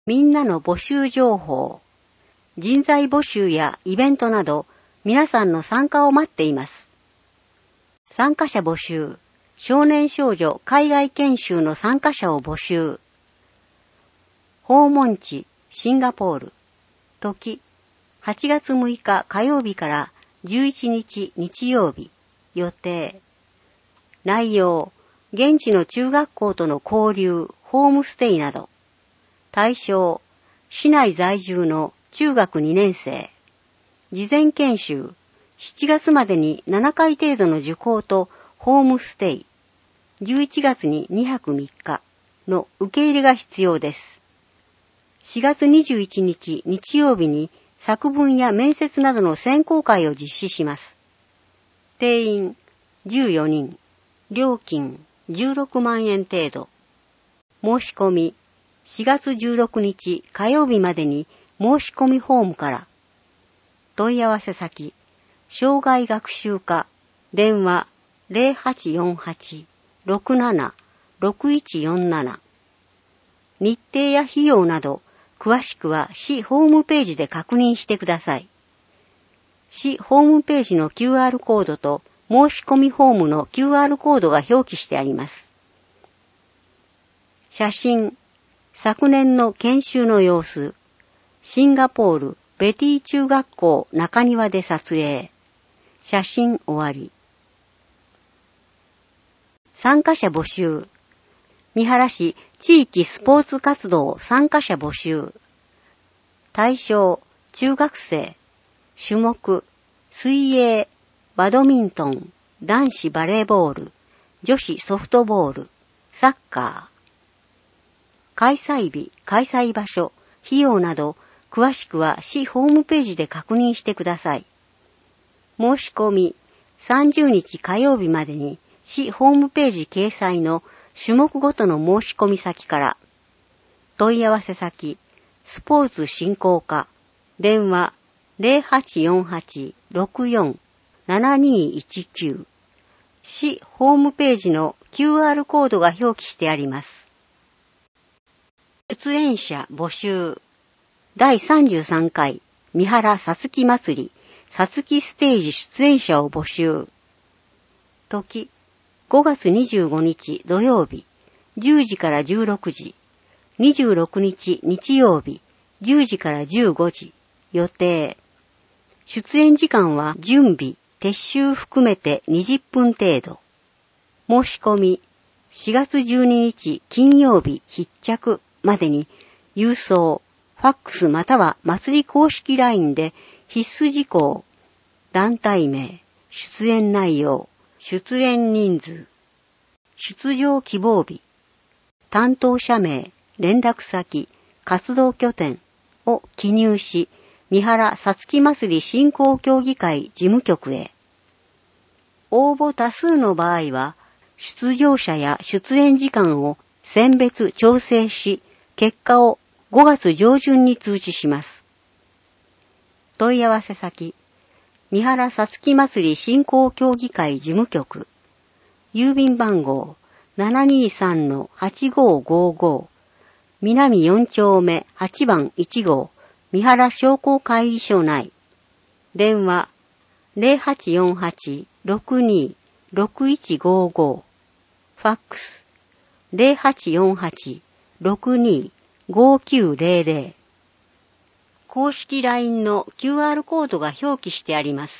みんなの募集情報。人材募集やイベントなど、皆さんの参加を待っています。参加者募集。少年少女海外研修の参加者を募集。訪問地、シンガポール。時、8月6日火曜日から11日日曜日。予定。内容、現地の中学校との交流、ホームステイなど。対象、市内在住の中学2年生。事前研修、7月までに7回程度の受講とホームステイ。11月に2泊3日の受け入れが必要です。4月21日日曜日に作文や面接などの選考会を実施します。定員14人、料金16万円程度。申し込み、4月16日火曜日までに申し込みフォームから。問い合わせ先、障害学習課、電話 0848-67-6147。日程や費用など、詳しくは市ホームページで確認してください。市ホームページの QR コードと申し込みフォームの QR コードが表記してあります。写真、昨年の研修の様子、シンガポールベティ中学校中庭で撮影。写真終わり。参加者募集。三原市地域スポーツ活動参加者募集。対象、中学生。種目、水泳、バドミントン、男子バレーボール、女子ソフトボール、サッカー。開催日、開催場所、費用など、詳しくは市ホームページで確認してください。申し込み、30日火曜日までに市ホームページ掲載の種目ごとの申し込み先から。問い合わせ先、スポーツ振興課、電話 0848-64-7219。市ホームページの QR コードが表記してあります。出演者募集。第33回三原さつき祭りさつきステージ出演者を募集。時、5月25日土曜日10時から16時、26日日曜日10時から15時。予定。出演時間は準備、撤収含めて20分程度。申し込み、4月12日金曜日必着までに郵送、ファックスまたは祭り公式 LINE で必須事項、団体名、出演内容、出演人数、出場希望日、担当者名、連絡先、活動拠点を記入し、三原さつき祭り振興協議会事務局へ。応募多数の場合は、出場者や出演時間を選別調整し、結果を5月上旬に通知します。問い合わせ先、三原さつき祭り振興協議会事務局、郵便番号 723-8555、南4丁目8番1号、三原商工会議所内。電話 0848-62-6155。ファックス 0848-62-5900。公式 LINE の QR コードが表記してあります。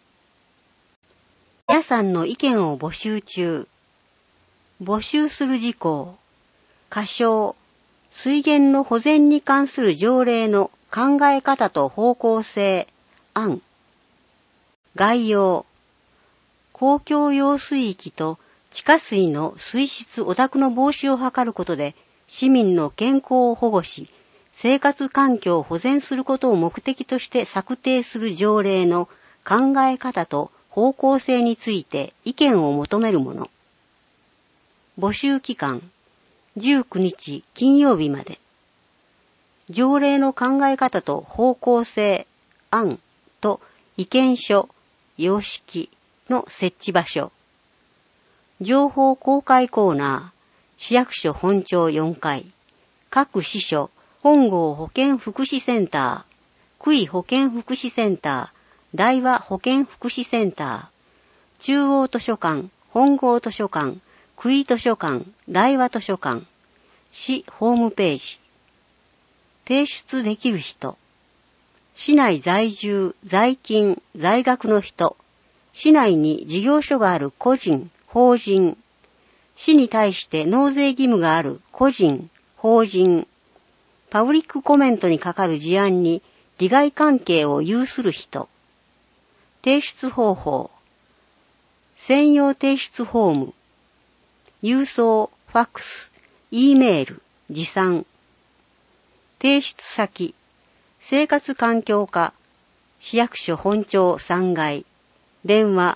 皆さんの意見を募集中。募集する事項。仮称、水源の保全に関する条例の考え方と方向性、案。概要。公共用水域と地下水の水質汚濁の防止を図ることで、市民の健康を保護し、生活環境を保全することを目的として策定する条例の考え方と方向性について意見を求めるもの。募集期間、19日金曜日まで。条例の考え方と方向性、案と意見書、様式の設置場所。情報公開コーナー、市役所本庁4階、各支所、 本郷保健福祉センター、久井保健福祉センター、大和保健福祉センター、中央図書館、本郷図書館、久井図書館、大和図書館、市ホームページ。提出できる人。市内在住、在勤、在学の人。市内に事業所がある個人、法人。市に対して納税義務がある個人、法人。パブリックコメントにかかる事案に利害関係を有する人。提出方法。専用提出フォーム。郵送、ファックス、Eメール、持参。提出先。生活環境課、市役所本庁3階。電話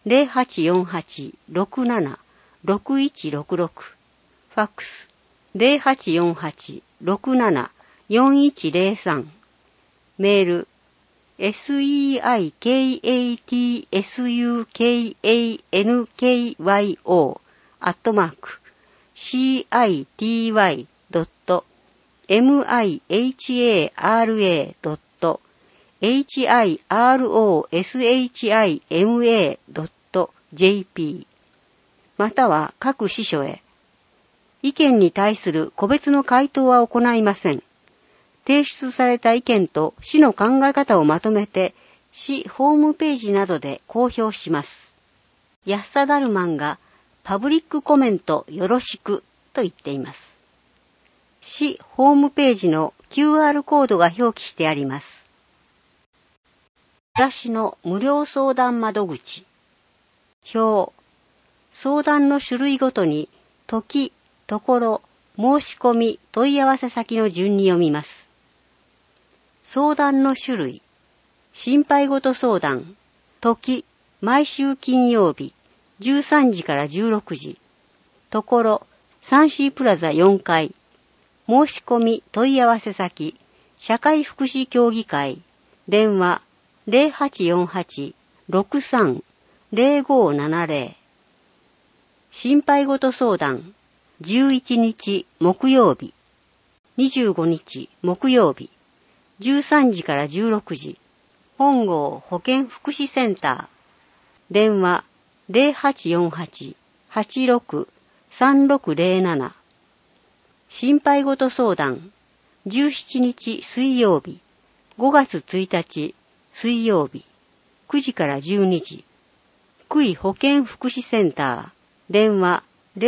0848-67-6166。ファックス 0848-67-4103。メール city.city.myhra.miharoshima.jp または各支所へ。意見に対する個別の回答は行いません。提出された意見と市の考え方をまとめて市ホームページなどで公表します。安田ダルマンがパブリックコメントよろしくと言っています。市ホームページの QR コードが表記してあります。暮らしの無料相談窓口。表。相談の種類ごとに時、ところ、申し込み、問い合わせ先の順に読みます。相談の種類。心配ごと相談。時、毎週金曜日、13時から16時。ところ、サンシープラザ4階。申し込み、問い合わせ先、社会福祉協議会。電話、0848-63-0570。心配ごと相談。11日木曜日、25日木曜日、13時から16時、本郷保健福祉センター、電話 0848-86-3607。心配ごと相談、17日水曜日、5月1日水曜日、9時から12時、久井保健福祉センター、電話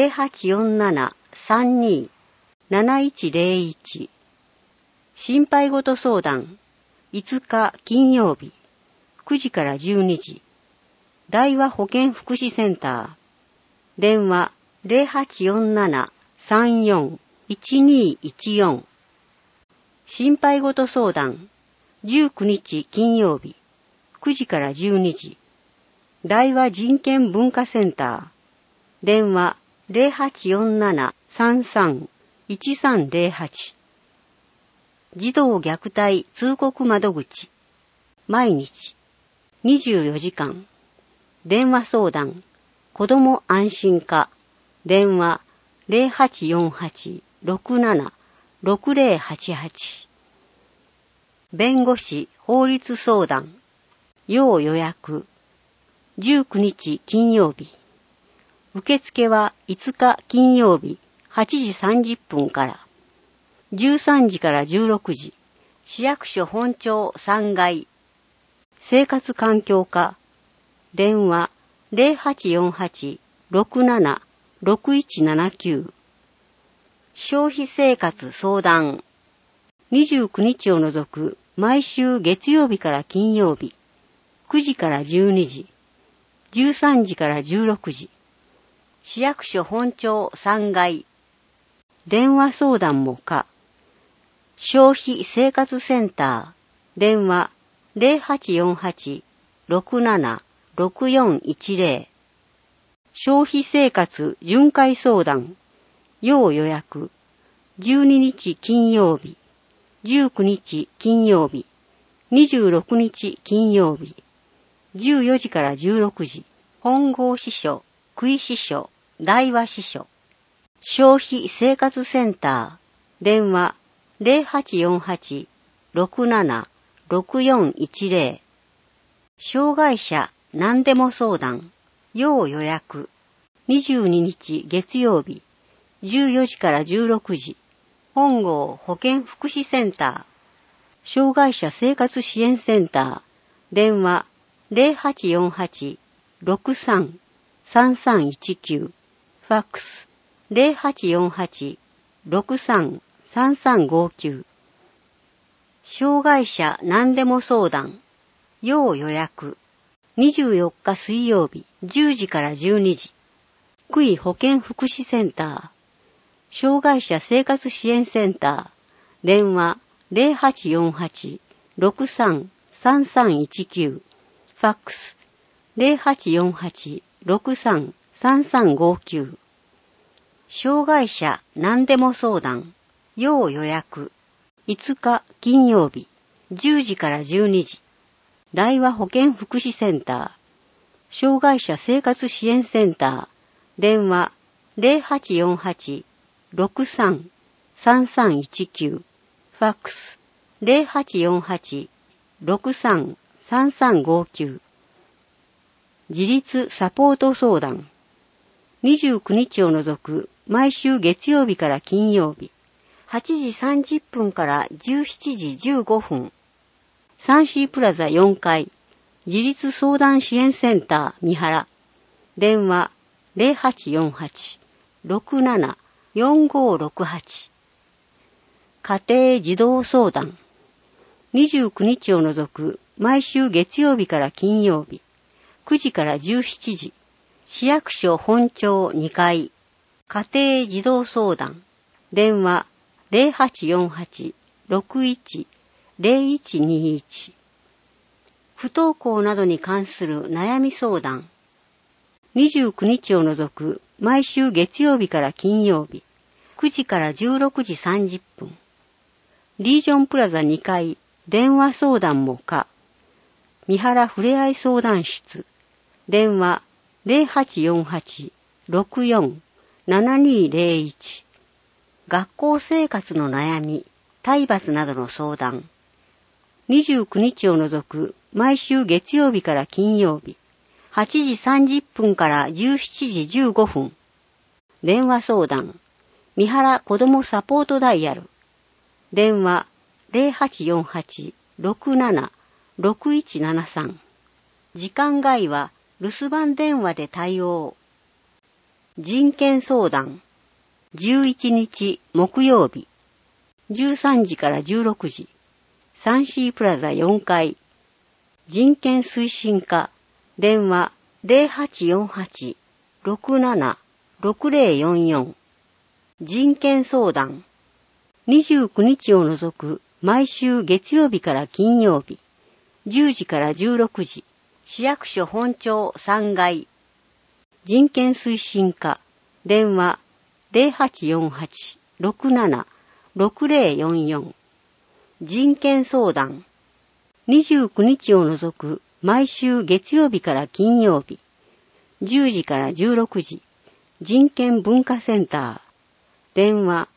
0847-32-7101。心配ごと相談、5日金曜日、9時から12時。大和保健福祉センター、電話0847-34-1214。心配ごと相談、19日金曜日、9時から12時。大和人権文化センター、電話0847-33-1308。児童虐待通告窓口。毎日。24時間。電話相談。子ども安心課。電話0848-67-6088。弁護士法律相談。要予約。19日金曜日。受付は5日金曜日8時30分から。13時から16時。市役所本庁3階。生活環境課。電話0848-67-6179。消費生活相談。29日を除く毎週月曜日から金曜日。9時から12時。13時から16時。市役所本庁3階。電話相談も可。消費生活センター。電話0848-67-6410。消費生活巡回相談。要予約。12日金曜日。19日金曜日。26日金曜日。14時から16時。本郷支所、久井支所、大和支所。消費生活センター。電話 0848-67-6410。障害者何でも相談、要予約。22日月曜日、14時から16時。本郷保健福祉センター。障害者生活支援センター。電話0848-63-3319。ファックス0848-63-3359。障害者何でも相談、要予約。24日水曜日、10時から12時。福井保健福祉センター。障害者生活支援センター。電話0848-63-3319。ファックス0848-63-3359。障害者何でも相談、要予約。5日金曜日、10時から12時。大和保健福祉センター。障害者生活支援センター。電話0848-63-3319。ファックス0848-63-3359。自立サポート相談。29日を除く毎週月曜日から金曜日、8時30分から17時15分。サンシープラザ4階、自立相談支援センター三原。電話0848-67-4568。家庭児童相談。29日を除く毎週月曜日から金曜日、9時から17時。市役所本庁2階。家庭児童相談。電話0848-61-0121。不登校などに関する悩み相談。29日を除く毎週月曜日から金曜日、9時から16時30分。リージョンプラザ2階、電話相談も可。三原ふれあい相談室。電話0848-64-7201。学校生活の悩み、体罰などの相談。29日を除く毎週月曜日から金曜日、8時30分から17時15分。電話相談。三原子どもサポートダイヤル。電話0848-67-6173。時間外は留守番電話で対応。人権相談。11日木曜日、13時から16時。サンシープラザ4階。人権推進課。電話0848-67-6044。人権相談。29日を除く毎週月曜日から金曜日、10時から16時。市役所本庁3階。人権推進課。電話0848-67-6044。人権相談。29日を除く毎週月曜日から金曜日、10時から16時。人権文化センター。電話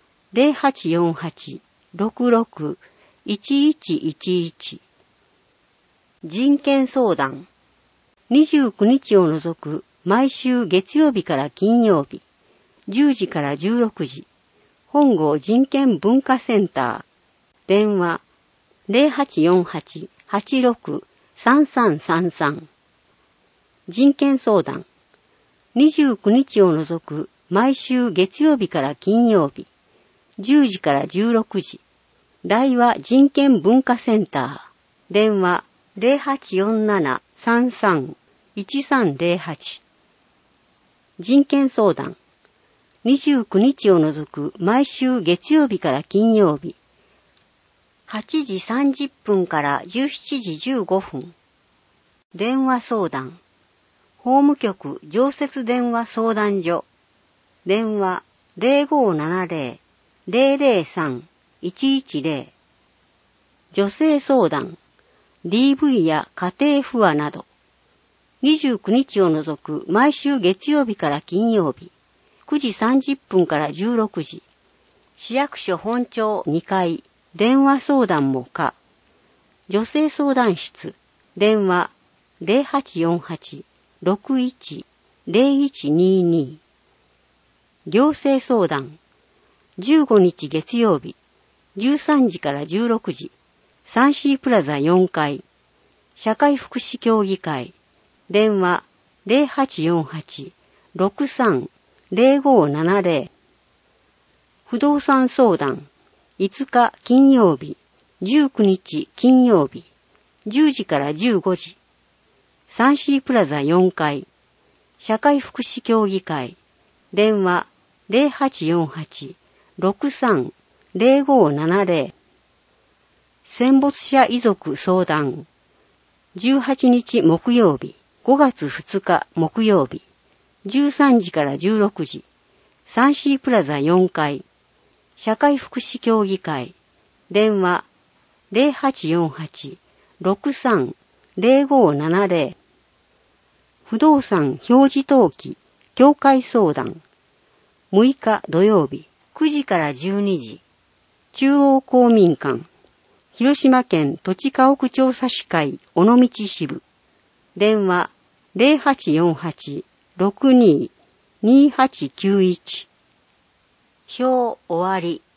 0848-66-1111。人権相談。29日を除く毎週月曜日から金曜日、10時から16時。本郷人権文化センター。電話0848-86-3333。人権相談。29日を除く毎週月曜日から金曜日、10時から16時。大和人権文化センター。電話0847-33-1308。人権相談。29日を除く毎週月曜日から金曜日、8時30分から17時15分。電話相談。法務局常設電話相談所。電話0570-003-110。女性相談。DV や家庭不和など。29日を除く毎週月曜日から金曜日、9時30分から16時。市役所本庁2階。 電話相談も可。女性相談室、電話 0848-61-0122。行政相談、15日月曜日、13時から16時、サンシープラザ4階、社会福祉協議会、電話 0848-63-0570。不動産相談、5日金曜日、19日金曜日、10時から15時、サンシープラザ4階、社会福祉協議会、電話 0848-63-0570。戦没者遺族相談、18日木曜日、5月2日木曜日、13時から16時、サンシープラザ4階、社会福祉協議会、電話 0848-63-0570。不動産表示登記、協会相談、6日土曜日、9時から12時、中央公民館、広島県土地家屋調査士会尾道支部、電話 0848-62-2891。表終わり。